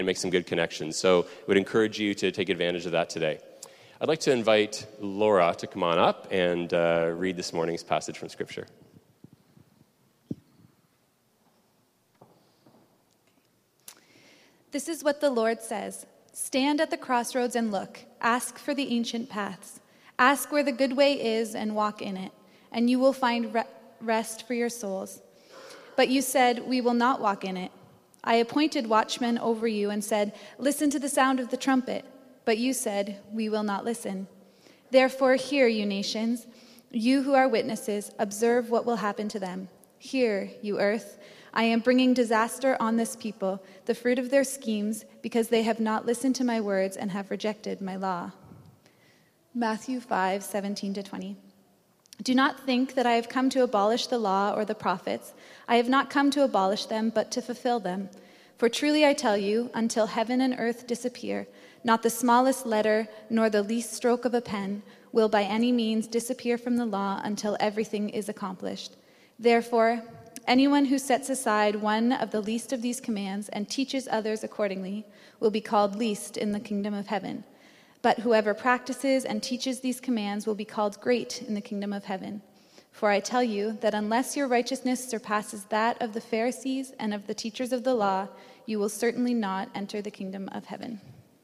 and make some good connections. So I would encourage you to take advantage of that today. I'd like to invite Laura to come on up and read this morning's passage from Scripture. This is what the Lord says. Stand at the crossroads and look. Ask for the ancient paths. Ask where the good way is and walk in it, and you will find rest for your souls. But you said, we will not walk in it. I appointed watchmen over you and said, listen to the sound of the trumpet. But you said, we will not listen. Therefore, hear, you nations, you who are witnesses, observe what will happen to them. Hear, you earth, I am bringing disaster on this people, the fruit of their schemes, because they have not listened to my words and have rejected my law. Matthew 5:17-20. Do not think that I have come to abolish the law or the prophets. I have not come to abolish them, but to fulfill them. For truly I tell you, until heaven and earth disappear, not the smallest letter nor the least stroke of a pen will by any means disappear from the law until everything is accomplished. Therefore, anyone who sets aside one of the least of these commands and teaches others accordingly will be called least in the kingdom of heaven. But whoever practices and teaches these commands will be called great in the kingdom of heaven. For I tell you that unless your righteousness surpasses that of the Pharisees and of the teachers of the law, you will certainly not enter the kingdom of heaven.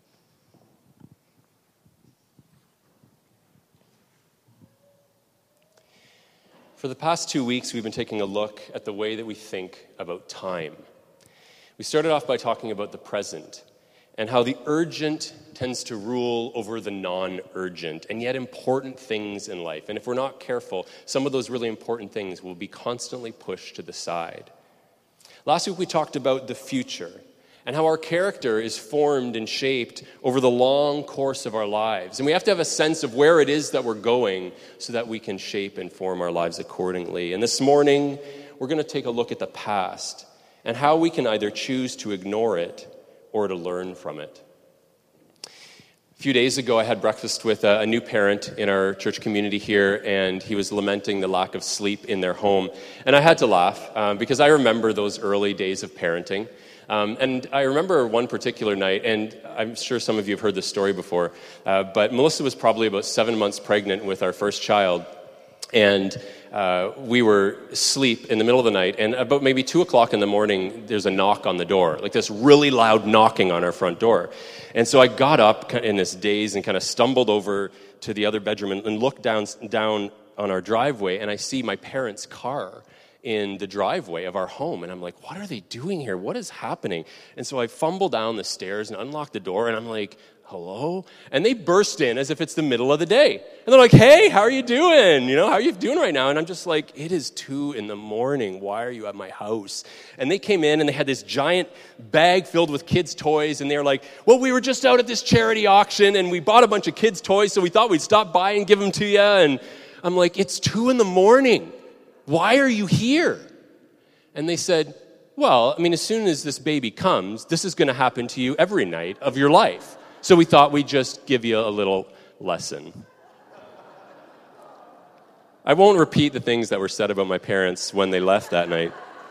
For the past 2 weeks, we've been taking a look at the way that we think about time. We started off by talking about the present and how the urgent tends to rule over the non-urgent and yet important things in life. And if we're not careful, some of those really important things will be constantly pushed to the side. Last week, we talked about the future and how our character is formed and shaped over the long course of our lives. And we have to have a sense of where it is that we're going so that we can shape and form our lives accordingly. And this morning, we're going to take a look at the past and how we can either choose to ignore it or to learn from it. A few days ago, I had breakfast with a new parent in our church community here, and he was lamenting the lack of sleep in their home. And I had to laugh because I remember those early days of parenting. And I remember one particular night, and I'm sure some of you have heard this story before, but Melissa was probably about 7 months pregnant with our first child, and we were asleep in the middle of the night, and about maybe 2 o'clock in the morning, there's a knock on the door, like this really loud knocking on our front door. And so I got up in this daze and kind of stumbled over to the other bedroom and looked down on our driveway, and I see my parents' car in the driveway of our home. And I'm like, what are they doing here? What is happening? And so I fumble down the stairs and unlock the door, and I'm like, hello? And they burst in as if it's the middle of the day. And they're like, hey, how are you doing? How are you doing right now? And I'm just like, it is 2 a.m. Why are you at my house? And they came in and they had this giant bag filled with kids' toys. And they were like, well, we were just out at this charity auction and we bought a bunch of kids' toys, so we thought we'd stop by and give them to you. And I'm like, it's 2 a.m. Why are you here? And they said, well, as soon as this baby comes, this is going to happen to you every night of your life. So we thought we'd just give you a little lesson. I won't repeat the things that were said about my parents when they left that night.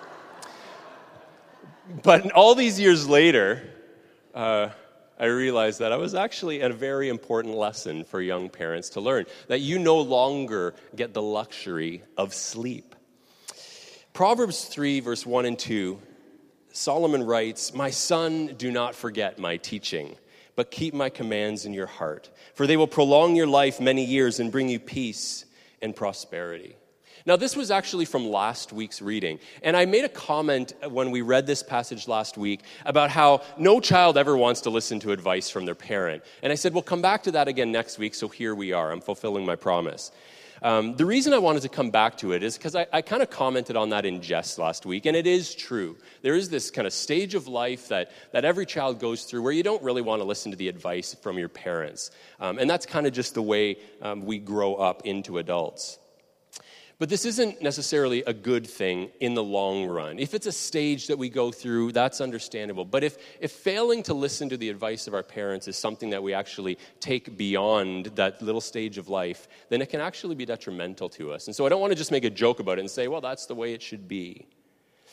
But all these years later, I realized that I was actually a very important lesson for young parents to learn, that you no longer get the luxury of sleep. Proverbs 3, verse 1 and 2, Solomon writes, my son, do not forget my teaching, but keep my commands in your heart, for they will prolong your life many years and bring you peace and prosperity. Now, this was actually from last week's reading, and I made a comment when we read this passage last week about how no child ever wants to listen to advice from their parent. And I said, we'll come back to that again next week, so here we are. I'm fulfilling my promise. The reason I wanted to come back to it is because I kind of commented on that in jest last week, and it is true. There is this kind of stage of life that every child goes through where you don't really want to listen to the advice from your parents. And that's kind of just the way we grow up into adults. But this isn't necessarily a good thing in the long run. If it's a stage that we go through, that's understandable. But if failing to listen to the advice of our parents is something that we actually take beyond that little stage of life, then it can actually be detrimental to us. And so I don't want to just make a joke about it and say, well, that's the way it should be.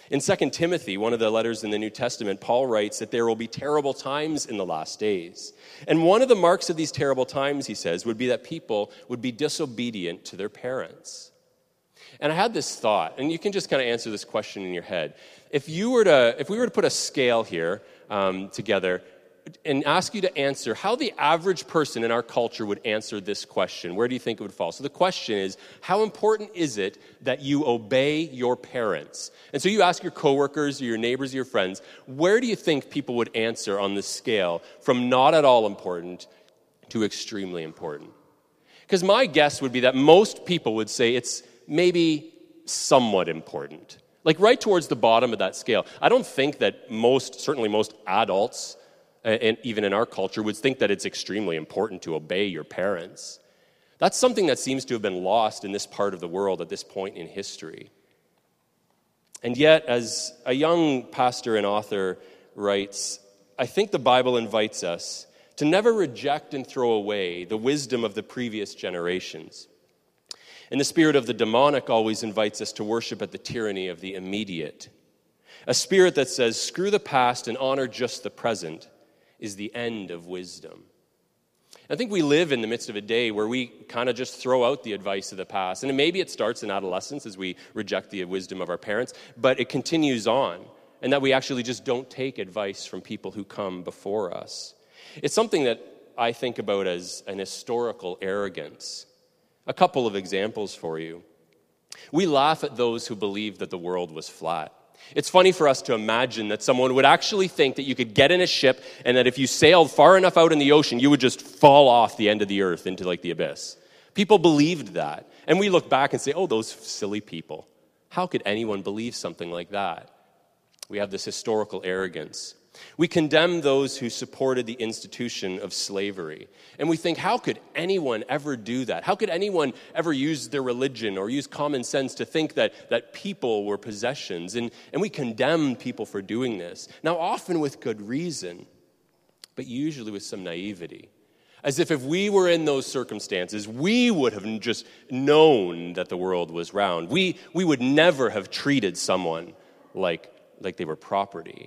In 2 Timothy, one of the letters in the New Testament, Paul writes that there will be terrible times in the last days. And one of the marks of these terrible times, he says, would be that people would be disobedient to their parents. And I had this thought, and you can just kind of answer this question in your head. If we were to put a scale here together and ask you to answer how the average person in our culture would answer this question, where do you think it would fall? So the question is, how important is it that you obey your parents? And so you ask your coworkers, or your neighbors, or your friends, where do you think people would answer on this scale from not at all important to extremely important? Because my guess would be that most people would say it's maybe somewhat important. Like right towards the bottom of that scale. I don't think that certainly most adults, and even in our culture, would think that it's extremely important to obey your parents. That's something that seems to have been lost in this part of the world at this point in history. And yet, as a young pastor and author writes, I think the Bible invites us to never reject and throw away the wisdom of the previous generations. And the spirit of the demonic always invites us to worship at the tyranny of the immediate. A spirit that says, screw the past and honor just the present, is the end of wisdom. I think we live in the midst of a day where we kind of just throw out the advice of the past. And maybe it starts in adolescence as we reject the wisdom of our parents, but it continues on, and that we actually just don't take advice from people who come before us. It's something that I think about as an historical arrogance. A couple of examples for you. We laugh at those who believe that the world was flat. It's funny for us to imagine that someone would actually think that you could get in a ship and that if you sailed far enough out in the ocean, you would just fall off the end of the earth into like the abyss. People believed that. And we look back and say, oh, those silly people. How could anyone believe something like that? We have this historical arrogance. We condemn those who supported the institution of slavery. And we think, how could anyone ever do that? How could anyone ever use their religion or use common sense to think that people were possessions? And we condemn people for doing this. Now, often with good reason, but usually with some naivety. As if we were in those circumstances, we would have just known that the world was round. We would never have treated someone like they were property.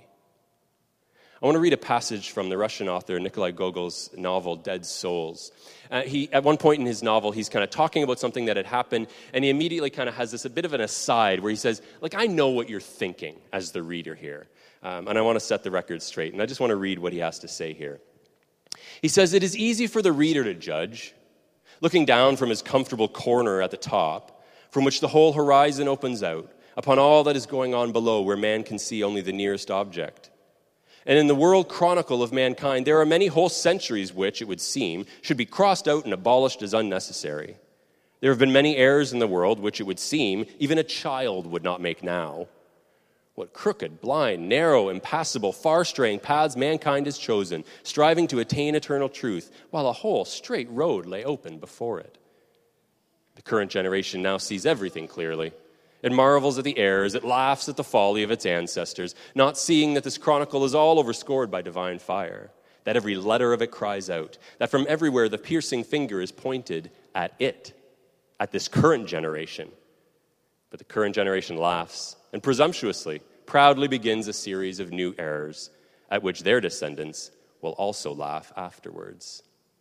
I want to read a passage from the Russian author Nikolai Gogol's novel, Dead Souls. At one point in his novel, he's kind of talking about something that had happened, and he immediately kind of has this a bit of an aside where he says, I know what you're thinking as the reader here, and I want to set the record straight, and I just want to read what he has to say here. He says, it is easy for the reader to judge, looking down from his comfortable corner at the top, from which the whole horizon opens out, upon all that is going on below, where man can see only the nearest object. And in the world chronicle of mankind, there are many whole centuries which, it would seem, should be crossed out and abolished as unnecessary. There have been many errors in the world which, it would seem, even a child would not make now. What crooked, blind, narrow, impassable, far-straying paths mankind has chosen, striving to attain eternal truth, while a whole straight road lay open before it. The current generation now sees everything clearly. It marvels at the errors, it laughs at the folly of its ancestors, not seeing that this chronicle is all overscored by divine fire, that every letter of it cries out, that from everywhere the piercing finger is pointed at it, at this current generation. But the current generation laughs and presumptuously, proudly begins a series of new errors at which their descendants will also laugh afterwards.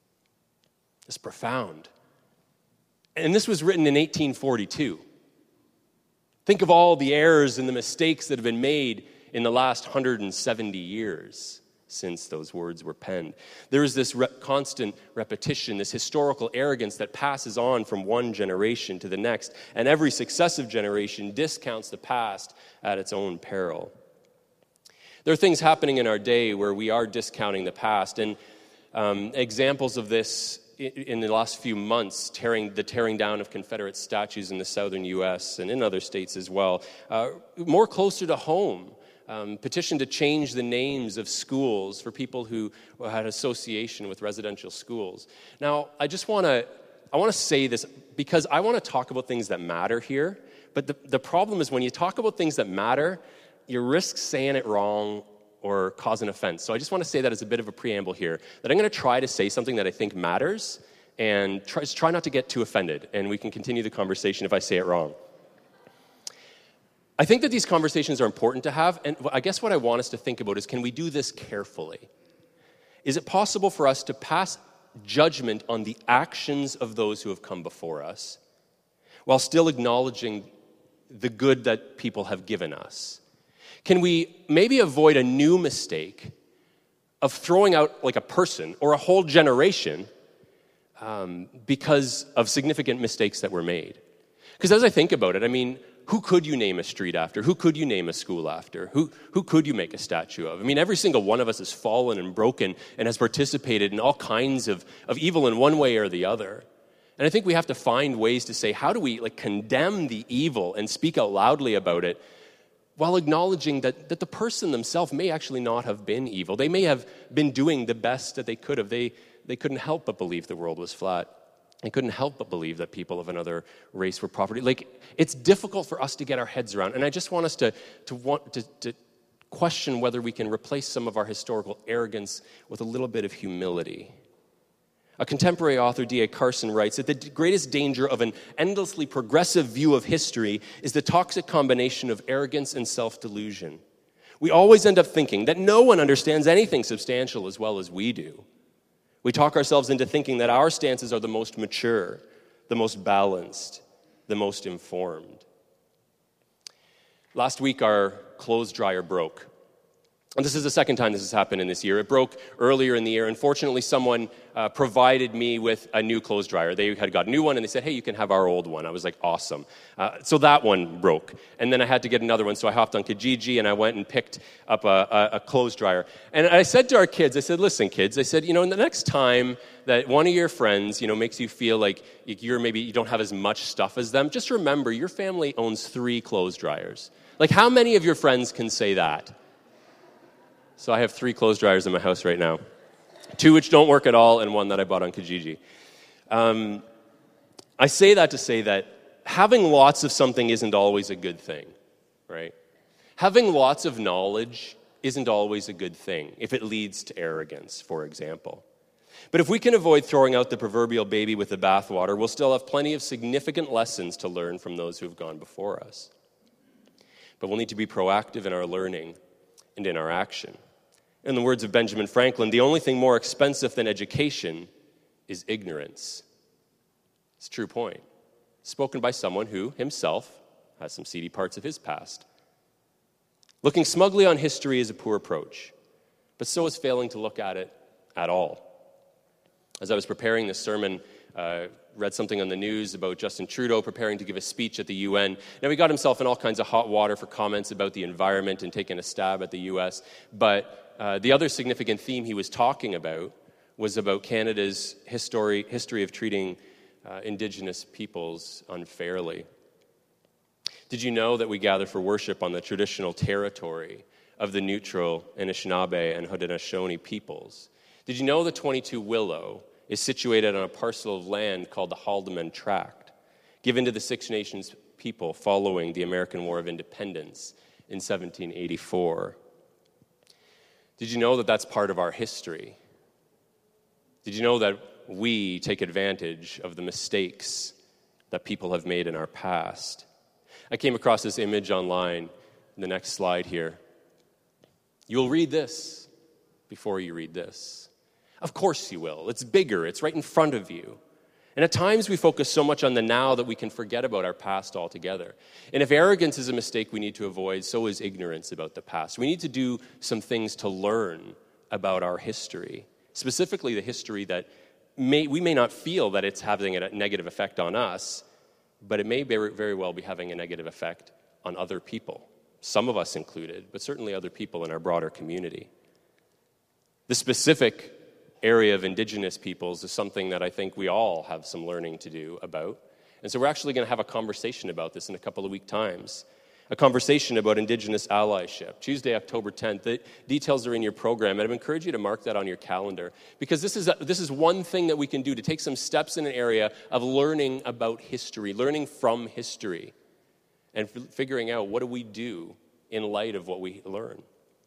It's profound. And this was written in 1842. Think of all the errors and the mistakes that have been made in the last 170 years since those words were penned. There is this constant repetition, this historical arrogance that passes on from one generation to the next, and every successive generation discounts the past at its own peril. There are things happening in our day where we are discounting the past, and examples of this in the last few months, the tearing down of Confederate statues in the southern U.S. and in other states as well. More closer to home, petition to change the names of schools for people who had association with residential schools. Now, I want to say this because I want to talk about things that matter here, but the problem is when you talk about things that matter, you risk saying it wrong or cause an offense. So I just want to say that as a bit of a preamble here, that I'm going to try to say something that I think matters and try not to get too offended, and we can continue the conversation if I say it wrong. I think that these conversations are important to have, and I guess what I want us to think about is, can we do this carefully? Is it possible for us to pass judgment on the actions of those who have come before us while still acknowledging the good that people have given us? Can we maybe avoid a new mistake of throwing out like a person or a whole generation because of significant mistakes that were made? Because as I think about it, I mean, who could you name a street after? Who could you name a school after? Who could you make a statue of? I mean, every single one of us has fallen and broken and has participated in all kinds of evil in one way or the other. And I think we have to find ways to say, how do we condemn the evil and speak out loudly about it while acknowledging that the person themselves may actually not have been evil. They may have been doing the best that they could have. They couldn't help but believe the world was flat. They couldn't help but believe that people of another race were property. It's difficult for us to get our heads around. And I just want us to question whether we can replace some of our historical arrogance with a little bit of humility. A contemporary author, D.A. Carson, writes that the greatest danger of an endlessly progressive view of history is the toxic combination of arrogance and self-delusion. We always end up thinking that no one understands anything substantial as well as we do. We talk ourselves into thinking that our stances are the most mature, the most balanced, the most informed. Last week, our clothes dryer broke. And this is the second time this has happened in this year. It broke earlier in the year. Unfortunately, someone provided me with a new clothes dryer. They had got a new one, and they said, hey, you can have our old one. I was like, awesome. So that one broke. And then I had to get another one, so I hopped on Kijiji, and I went and picked up a clothes dryer. And I said to our kids, I said, listen, kids, I said, the next time that one of your friends, makes you feel like you don't have as much stuff as them, just remember your family owns 3 clothes dryers. How many of your friends can say that? So I have 3 clothes dryers in my house right now. 2 which don't work at all, and 1 that I bought on Kijiji. I say that to say that having lots of something isn't always a good thing, right? Having lots of knowledge isn't always a good thing if it leads to arrogance, for example. But if we can avoid throwing out the proverbial baby with the bathwater, we'll still have plenty of significant lessons to learn from those who have gone before us. But we'll need to be proactive in our learning and in our action. In the words of Benjamin Franklin, the only thing more expensive than education is ignorance. It's a true point. Spoken by someone who, himself, has some seedy parts of his past. Looking smugly on history is a poor approach, but so is failing to look at it at all. As I was preparing this sermon, read something on the news about Justin Trudeau preparing to give a speech at the UN. Now, he got himself in all kinds of hot water for comments about the environment and taking a stab at the U.S., but the other significant theme he was talking about was about Canada's history of treating Indigenous peoples unfairly. Did you know that we gather for worship on the traditional territory of the neutral Anishinaabe and Haudenosaunee peoples? Did you know the 22 Willow is situated on a parcel of land called the Haldimand Tract, given to the Six Nations people following the American War of Independence in 1784? Did you know that that's part of our history? Did you know that we take advantage of the mistakes that people have made in our past? I came across this image online, the next slide here. You'll read this before you read this. Of course you will. It's bigger. It's right in front of you. And at times we focus so much on the now that we can forget about our past altogether. And if arrogance is a mistake we need to avoid, so is ignorance about the past. We need to do some things to learn about our history, specifically the history that we may not feel that it's having a negative effect on us, but it may very well be having a negative effect on other people, some of us included, but certainly other people in our broader community. The specific area of Indigenous peoples is something that I think we all have some learning to do about. And so we're actually going to have a conversation about this in a couple of week times. A conversation about Indigenous allyship, Tuesday, October 10th. The details are in your program, and I encourage you to mark that on your calendar, because this is one thing that we can do to take some steps in an area of learning about history, learning from history, and figuring out what do we do in light of what we learn.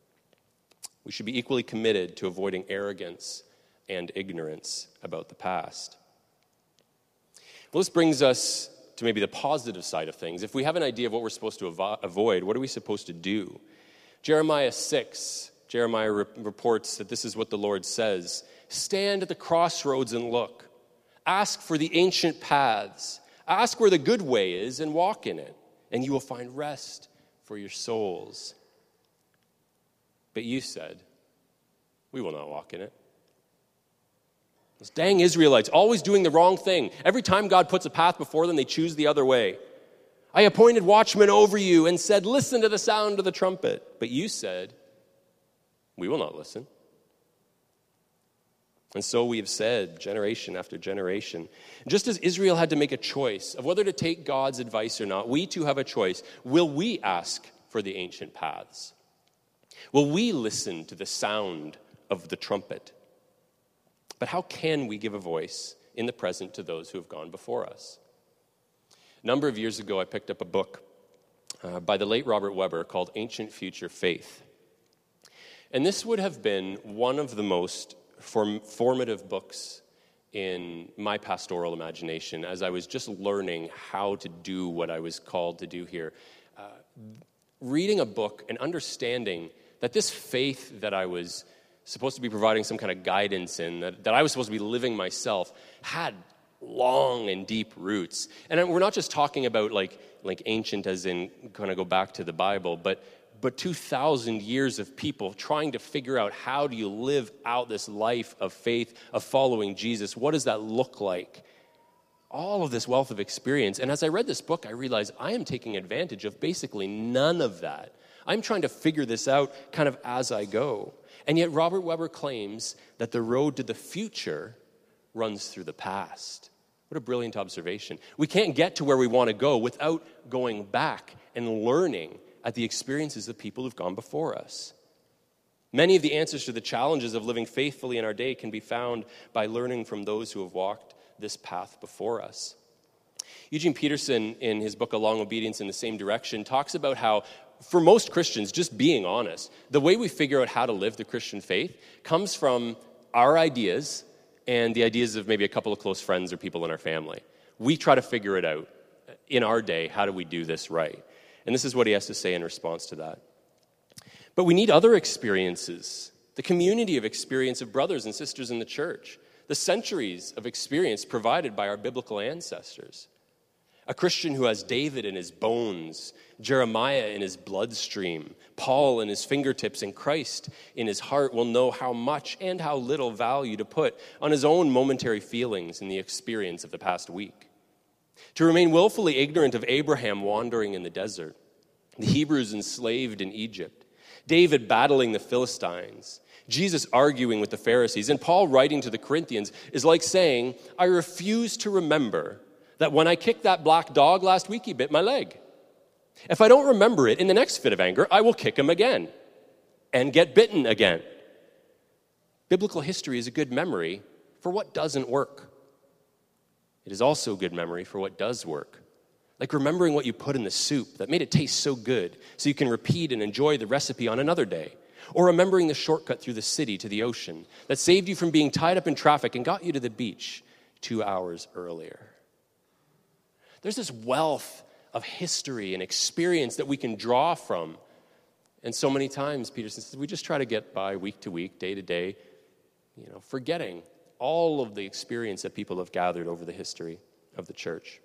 We should be equally committed to avoiding arrogance and ignorance about the past. Well, this brings us to maybe the positive side of things, if we have an idea of what we're supposed to avoid, what are we supposed to do? Jeremiah 6, Jeremiah reports that this is what the Lord says. Stand at the crossroads and look. Ask for the ancient paths. Ask where the good way is and walk in it, and you will find rest for your souls. But you said, we will not walk in it. Those dang Israelites, always doing the wrong thing. Every time God puts a path before them, they choose the other way. I appointed watchmen over you and said, listen to the sound of the trumpet. But you said, we will not listen. And so we have said, generation after generation. Just as Israel had to make a choice of whether to take God's advice or not, we too have a choice. Will we ask for the ancient paths? Will we listen to the sound of the trumpet? But how can we give a voice in the present to those who have gone before us? A number of years ago, I picked up a book by the late Robert Webber called Ancient Future Faith. And this would have been one of the most formative books in my pastoral imagination as I was just learning how to do what I was called to do here. Reading a book and understanding that this faith that I was supposed to be providing some kind of guidance in, that I was supposed to be living myself, had long and deep roots. And we're not just talking about like ancient as in kind of go back to the Bible, but 2,000 years of people trying to figure out how do you live out this life of faith, of following Jesus. What does that look like? All of this wealth of experience. And as I read this book, I realized I am taking advantage of basically none of that. I'm trying to figure this out kind of as I go. And yet Robert Webber claims that the road to the future runs through the past. What a brilliant observation. We can't get to where we want to go without going back and learning at the experiences of people who've gone before us. Many of the answers to the challenges of living faithfully in our day can be found by learning from those who have walked this path before us. Eugene Peterson, in his book A Long Obedience in the Same Direction, talks about how, for most Christians, just being honest, the way we figure out how to live the Christian faith comes from our ideas and the ideas of maybe a couple of close friends or people in our family. We try to figure it out in our day. How do we do this right? And this is what he has to say in response to that. But we need other experiences, the community of experience of brothers and sisters in the church, the centuries of experience provided by our biblical ancestors. A Christian who has David in his bones, Jeremiah in his bloodstream, Paul in his fingertips, and Christ in his heart will know how much and how little value to put on his own momentary feelings in the experience of the past week. To remain willfully ignorant of Abraham wandering in the desert, the Hebrews enslaved in Egypt, David battling the Philistines, Jesus arguing with the Pharisees, and Paul writing to the Corinthians is like saying, I refuse to remember that when I kicked that black dog last week, he bit my leg. If I don't remember it, in the next fit of anger, I will kick him again and get bitten again. Biblical history is a good memory for what doesn't work. It is also a good memory for what does work. Like remembering what you put in the soup that made it taste so good so you can repeat and enjoy the recipe on another day. Or remembering the shortcut through the city to the ocean that saved you from being tied up in traffic and got you to the beach 2 hours earlier. There's this wealth of history and experience that we can draw from. And so many times, Peterson says, we just try to get by week to week, day to day, forgetting all of the experience that people have gathered over the history of the church.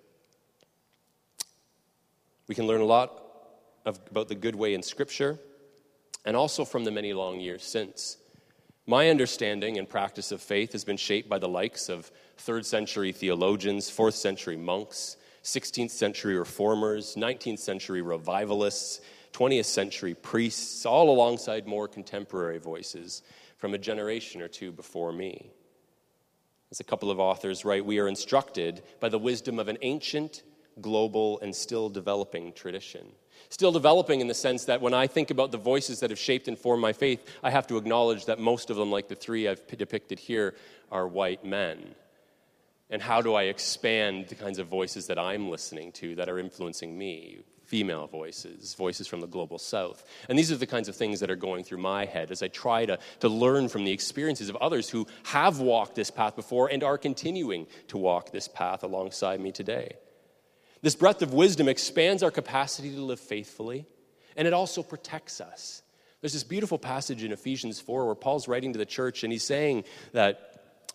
We can learn a lot about the good way in Scripture and also from the many long years since. My understanding and practice of faith has been shaped by the likes of 3rd century theologians, 4th century monks, 16th century reformers, 19th century revivalists, 20th century priests, all alongside more contemporary voices from a generation or two before me. As a couple of authors write, we are instructed by the wisdom of an ancient, global, and still developing tradition. Still developing in the sense that when I think about the voices that have shaped and formed my faith, I have to acknowledge that most of them, like the three I've depicted here, are white men. And how do I expand the kinds of voices that I'm listening to that are influencing me? Female voices, voices from the global south. And these are the kinds of things that are going through my head as I try to learn from the experiences of others who have walked this path before and are continuing to walk this path alongside me today. This breadth of wisdom expands our capacity to live faithfully, and it also protects us. There's this beautiful passage in Ephesians 4 where Paul's writing to the church, and he's saying that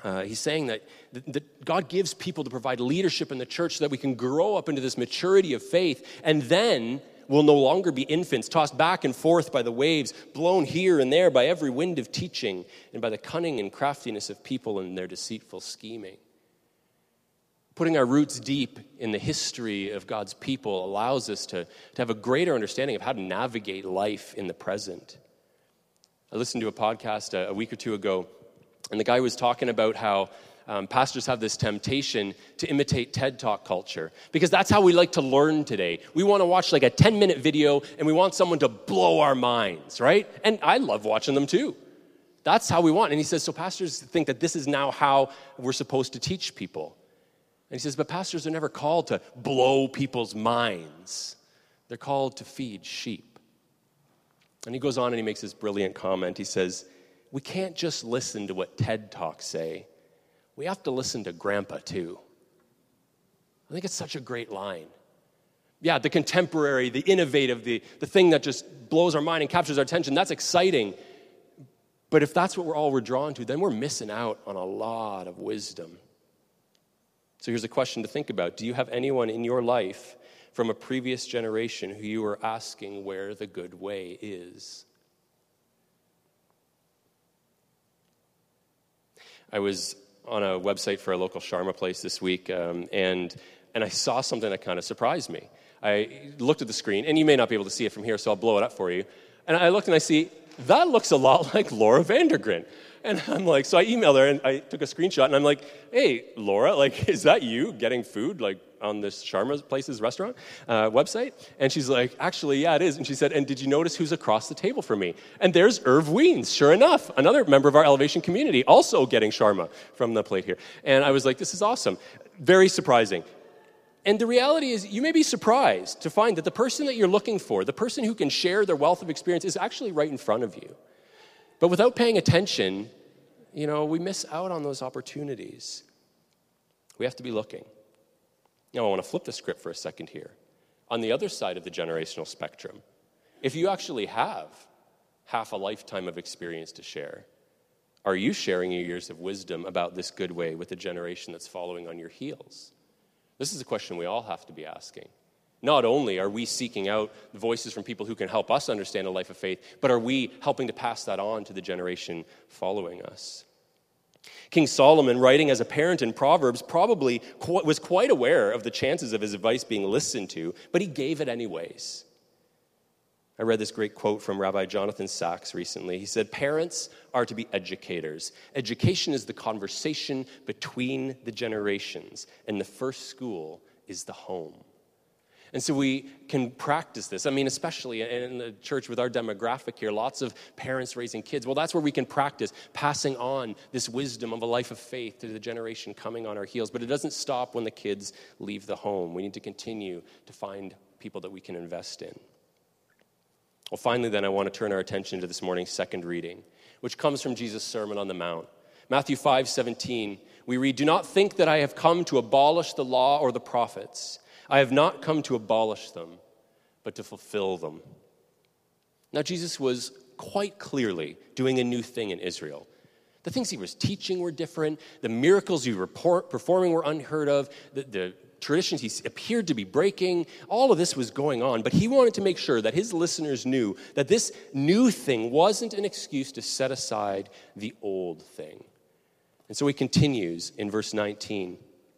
God gives people to provide leadership in the church so that we can grow up into this maturity of faith, and then we'll no longer be infants, tossed back and forth by the waves, blown here and there by every wind of teaching, and by the cunning and craftiness of people and their deceitful scheming. Putting our roots deep in the history of God's people allows us to have a greater understanding of how to navigate life in the present. I listened to a podcast a week or two ago, and the guy was talking about how pastors have this temptation to imitate TED Talk culture, because that's how we like to learn today. We want to watch like a 10-minute video, and we want someone to blow our minds, right? And I love watching them too. That's how we want. And he says, so pastors think that this is now how we're supposed to teach people. And he says, but pastors are never called to blow people's minds. They're called to feed sheep. And he goes on and he makes this brilliant comment. He says, we can't just listen to what TED Talks say. We have to listen to Grandpa too. I think it's such a great line. Yeah, the contemporary, the innovative, the thing that just blows our mind and captures our attention, that's exciting. But if that's what we're drawn to, then we're missing out on a lot of wisdom. So here's a question to think about. Do you have anyone in your life from a previous generation who you are asking where the good way is? I was on a website for a local shawarma place this week, and I saw something that kind of surprised me. I looked at the screen, and you may not be able to see it from here, so I'll blow it up for you. And I looked and I see, that looks a lot like Laura Vandergren. And I'm like, so I emailed her, and I took a screenshot, and I'm like, hey, Laura, like, is that you getting food, like, on this shawarma place's restaurant website? And she's like, actually, yeah, it is. And she said, and did you notice who's across the table from me? And there's Irv Weens, sure enough, another member of our Elevation community, also getting shawarma from the plate here. And I was like, this is awesome. Very surprising. And the reality is, you may be surprised to find that the person that you're looking for, the person who can share their wealth of experience, is actually right in front of you. But without paying attention, we miss out on those opportunities. We have to be looking. Now, I want to flip the script for a second here. On the other side of the generational spectrum, if you actually have half a lifetime of experience to share, are you sharing your years of wisdom about this good way with the generation that's following on your heels? This is a question we all have to be asking. Not only are we seeking out the voices from people who can help us understand a life of faith, but are we helping to pass that on to the generation following us? King Solomon, writing as a parent in Proverbs, probably was quite aware of the chances of his advice being listened to, but he gave it anyways. I read this great quote from Rabbi Jonathan Sachs recently. He said, parents are to be educators. Education is the conversation between the generations, and the first school is the home. And so we can practice this. I mean, especially in the church with our demographic here, lots of parents raising kids. Well, that's where we can practice passing on this wisdom of a life of faith to the generation coming on our heels. But it doesn't stop when the kids leave the home. We need to continue to find people that we can invest in. Well, finally, then, I want to turn our attention to this morning's second reading, which comes from Jesus' Sermon on the Mount. Matthew 5:17, we read, "Do not think that I have come to abolish the law or the prophets. I have not come to abolish them, but to fulfill them." Now, Jesus was quite clearly doing a new thing in Israel. The things he was teaching were different. The miracles he was performing were unheard of. The traditions he appeared to be breaking. All of this was going on, but he wanted to make sure that his listeners knew that this new thing wasn't an excuse to set aside the old thing. And so he continues in verse 19.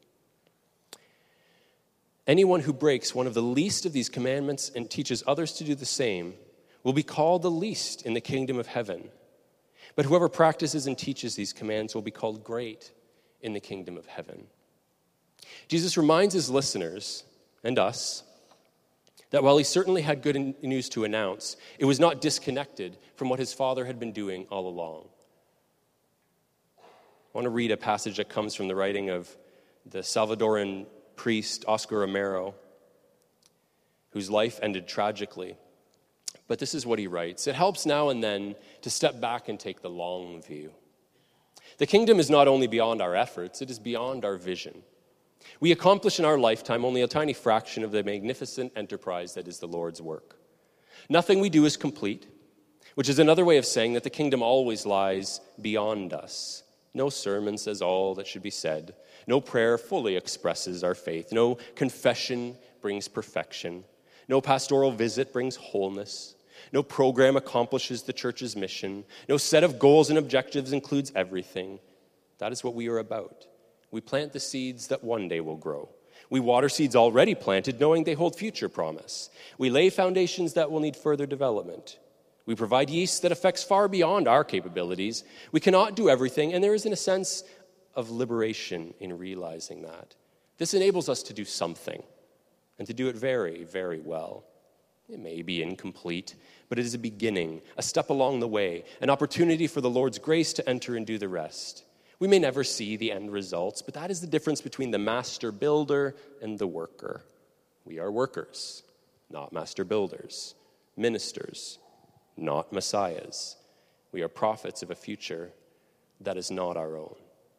"Anyone who breaks one of the least of these commandments and teaches others to do the same will be called the least in the kingdom of heaven. But whoever practices and teaches these commands will be called great in the kingdom of heaven." Jesus reminds his listeners and us that while he certainly had good news to announce, it was not disconnected from what his Father had been doing all along. I want to read a passage that comes from the writing of the Salvadoran priest Oscar Romero, whose life ended tragically. But this is what he writes. It helps now and then to step back and take the long view. The kingdom is not only beyond our efforts, it is beyond our vision. We accomplish in our lifetime only a tiny fraction of the magnificent enterprise that is the Lord's work. Nothing we do is complete, which is another way of saying that the kingdom always lies beyond us. No sermon says all that should be said. No prayer fully expresses our faith. No confession brings perfection. No pastoral visit brings wholeness. No program accomplishes the church's mission. No set of goals and objectives includes everything. That is what we are about. We plant the seeds that one day will grow. We water seeds already planted, knowing they hold future promise. We lay foundations that will need further development. We provide yeast that affects far beyond our capabilities. We cannot do everything, and there is, in a sense, of liberation in realizing that. This enables us to do something, and to do it very, very well. It may be incomplete, but it is a beginning, a step along the way, an opportunity for the Lord's grace to enter and do the rest. We may never see the end results, but that is the difference between the master builder and the worker. We are workers, not master builders, ministers, not messiahs. We are prophets of a future that is not our own.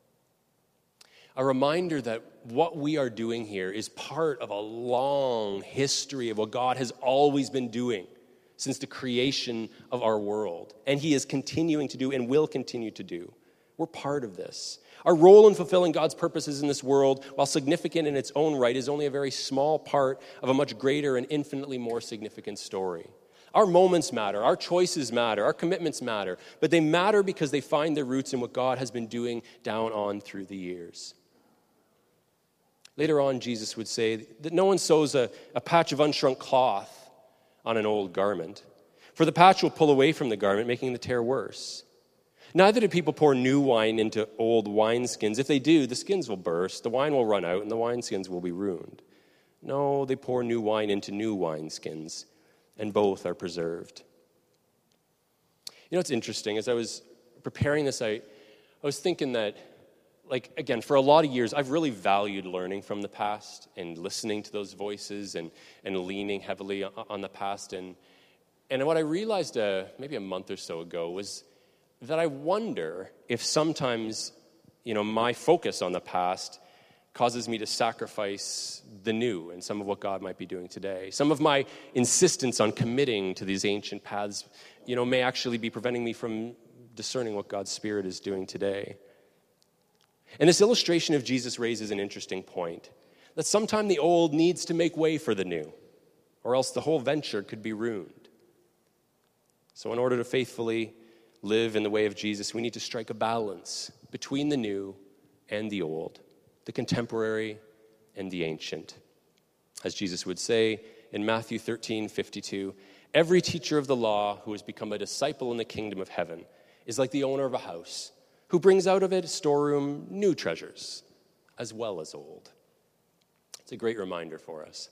A reminder that what we are doing here is part of a long history of what God has always been doing since the creation of our world. And he is continuing to do and will continue to do. We're part of this. Our role in fulfilling God's purposes in this world, while significant in its own right, is only a very small part of a much greater and infinitely more significant story. Our moments matter, our choices matter, our commitments matter, but they matter because they find their roots in what God has been doing down on through the years. Later on, Jesus would say that no one sews a patch of unshrunk cloth on an old garment, for the patch will pull away from the garment, making the tear worse. Neither do people pour new wine into old wineskins. If they do, the skins will burst, the wine will run out, and the wineskins will be ruined. No, they pour new wine into new wineskins, and both are preserved. You know what's interesting? As I was preparing this, I was thinking that, again, for a lot of years, I've really valued learning from the past and listening to those voices and leaning heavily on the past. And what I realized maybe a month or so ago was that I wonder if sometimes, my focus on the past causes me to sacrifice the new and some of what God might be doing today. Some of my insistence on committing to these ancient paths, may actually be preventing me from discerning what God's Spirit is doing today. And this illustration of Jesus raises an interesting point, that sometime the old needs to make way for the new, or else the whole venture could be ruined. So in order to faithfully live in the way of Jesus, we need to strike a balance between the new and the old, the contemporary and the ancient. As Jesus would say in Matthew 13:52, every teacher of the law who has become a disciple in the kingdom of heaven is like the owner of a house who brings out of it a storeroom new treasures as well as old. It's a great reminder for us.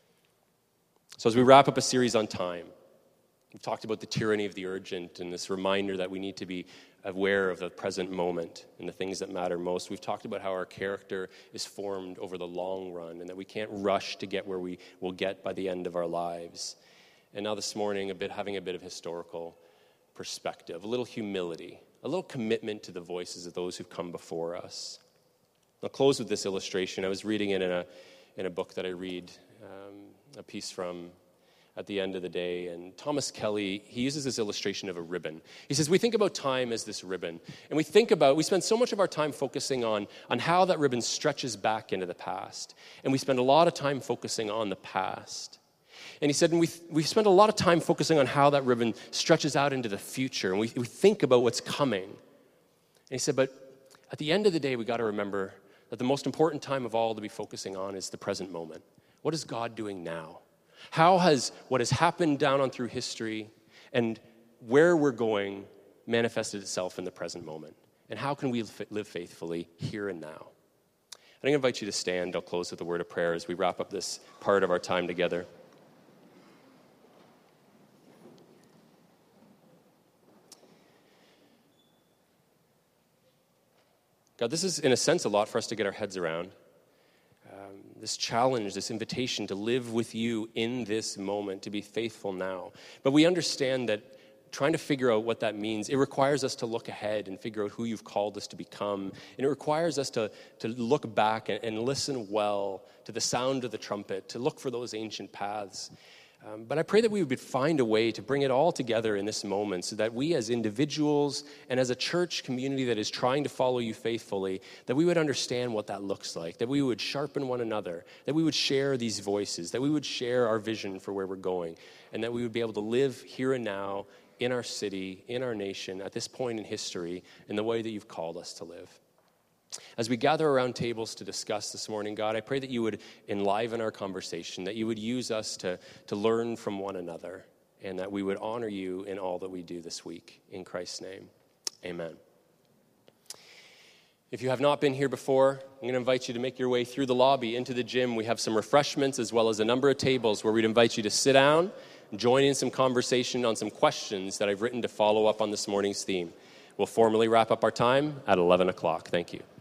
So as we wrap up a series on time, we've talked about the tyranny of the urgent and this reminder that we need to be aware of the present moment and the things that matter most. We've talked about how our character is formed over the long run and that we can't rush to get where we will get by the end of our lives. And now this morning, having a bit of historical perspective, a little humility, a little commitment to the voices of those who've come before us. I'll close with this illustration. I was reading it in a book that I read, a piece from at the end of the day. And Thomas Kelly, he uses this illustration of a ribbon. He says, we think about time as this ribbon. And we spend so much of our time focusing on how that ribbon stretches back into the past. And we spend a lot of time focusing on the past. And he said, and we spend a lot of time focusing on how that ribbon stretches out into the future. And we think about what's coming. And he said, but at the end of the day, we got to remember that the most important time of all to be focusing on is the present moment. What is God doing now? How has what has happened down on through history and where we're going manifested itself in the present moment? And how can we live faithfully here and now? And I'm going to invite you to stand. I'll close with a word of prayer as we wrap up this part of our time together. God, this is, in a sense, a lot for us to get our heads around. This challenge, this invitation to live with you in this moment, to be faithful now. But we understand that trying to figure out what that means, it requires us to look ahead and figure out who you've called us to become. And it requires us to look back and listen well to the sound of the trumpet, to look for those ancient paths. But I pray that we would find a way to bring it all together in this moment so that we as individuals and as a church community that is trying to follow you faithfully, that we would understand what that looks like, that we would sharpen one another, that we would share these voices, that we would share our vision for where we're going, and that we would be able to live here and now in our city, in our nation, at this point in history, in the way that you've called us to live. As we gather around tables to discuss this morning, God, I pray that you would enliven our conversation, that you would use us to learn from one another, and that we would honor you in all that we do this week. In Christ's name, amen. If you have not been here before, I'm going to invite you to make your way through the lobby into the gym. We have some refreshments as well as a number of tables where we'd invite you to sit down, join in some conversation on some questions that I've written to follow up on this morning's theme. We'll formally wrap up our time at 11 o'clock. Thank you.